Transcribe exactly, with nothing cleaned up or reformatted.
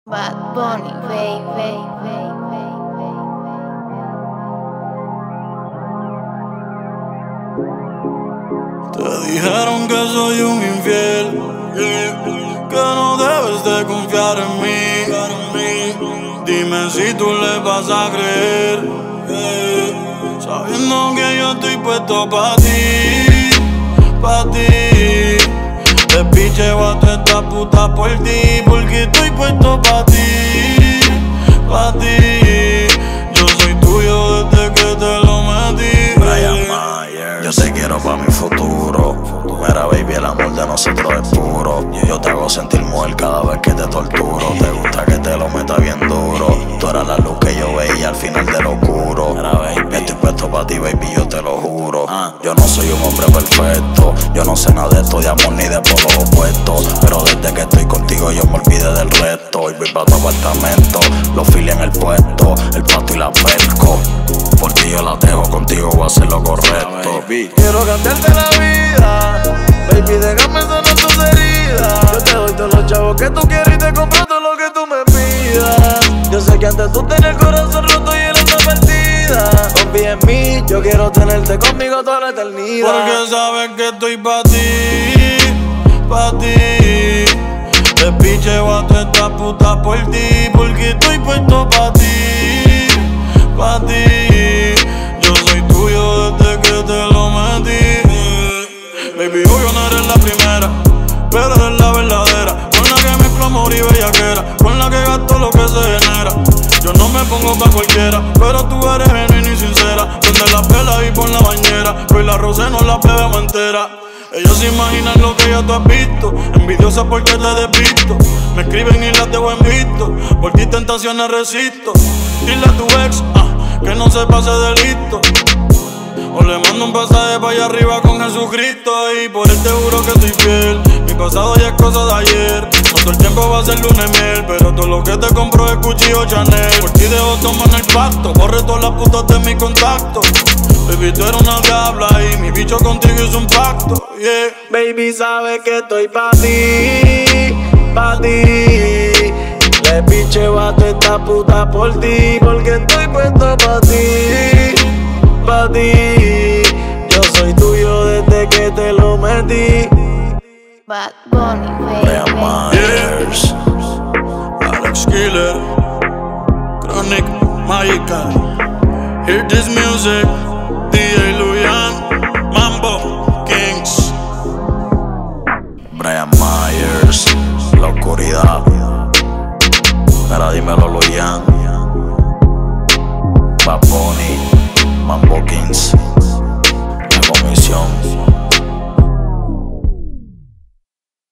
Bad Bunny, baby. Te dijeron que soy un infiel, yeah, que no debes de confiar en mí. Dime si tú le vas a creer, yeah, sabiendo que yo estoy puesto pa' ti, pa' ti. Te picheo a toda esta puta por ti, porque estoy puesto pa' ti, pa' ti. Yo soy tuyo desde que te lo metí. Brian Myers, yo te quiero pa' mi futuro. Mira, baby, el amor de nosotros es puro. Yo te hago sentir mujer cada vez que te torturo. Te gusta que te lo meta bien duro. Tú eras la luz que yo veía al final de lo oscuro. Mira, baby, estoy puesto pa' ti, baby, yo te lo juro. Yo no soy un hombre perfecto, yo no sé nada de esto de amor ni de polos opuestos, pero desde que estoy contigo yo me olvidé del resto. Y voy pa' tu apartamento, los files en el puesto, el pato y la perco. Por ti yo la dejo, contigo voy a hacer lo correcto. Quiero cambiarte la vida, baby, déjame sanar tus heridas. Yo te doy todos los chavos que tú quieres y te compro todo lo que tú me pidas. Yo sé que antes tú tenías el corazón roto y él anda perdida. Confía en mí, yo quiero tenerte conmigo toda la eternidad. Porque sabes que estoy pa' ti, pa' ti. Te picheo a toda esta puta por ti, porque estoy puesto pa' ti, pa' ti. Yo soy tuyo desde que te lo metí. Baby, obvio no eres la primera, pero eres la verdadera, con la que mezclo amor y bellaquera, con la que gasto lo que se genera. Yo no me pongo pa' cualquiera, pero tú eres genuina y sincera. Prende la pela y pon la bañera, hoy la rosé no la bebemos entera. Ellos se imaginan lo que ya tú has visto, envidiosa porque te despisto. Me escriben y las dejo en visto, por ti tentaciones resisto. Dile a tu ex, ah, que no se pase de listo, o le mando un pasaje para allá arriba con Jesucristo. Y por él te juro que estoy fiel, mi pasado ya es cosa de ayer. No todo el tiempo va a ser lunes miel, pero todo lo que te compro es Cuchillo Chanel. Por ti dejo tomar el pacto, borre todas las putas de mi contacto. Baby, tú eres una diabla y mi bicho contigo hizo un pacto, yeah. Baby, sabes que estoy pa' ti, pa' ti. Le picheo a toda esta puta por ti, porque estoy puesto pa' ti, pa' ti. Yo soy tuyo desde que te lo metí. Bad Bunny, Brian baby. Myers, Alex Killer, Chronic Magical. Hear this music, D J Luyan, Mambo Kings. Brian Myers, la oscuridad. Mira, dímelo, Luyan. Bad Bunny, Mambo Kings.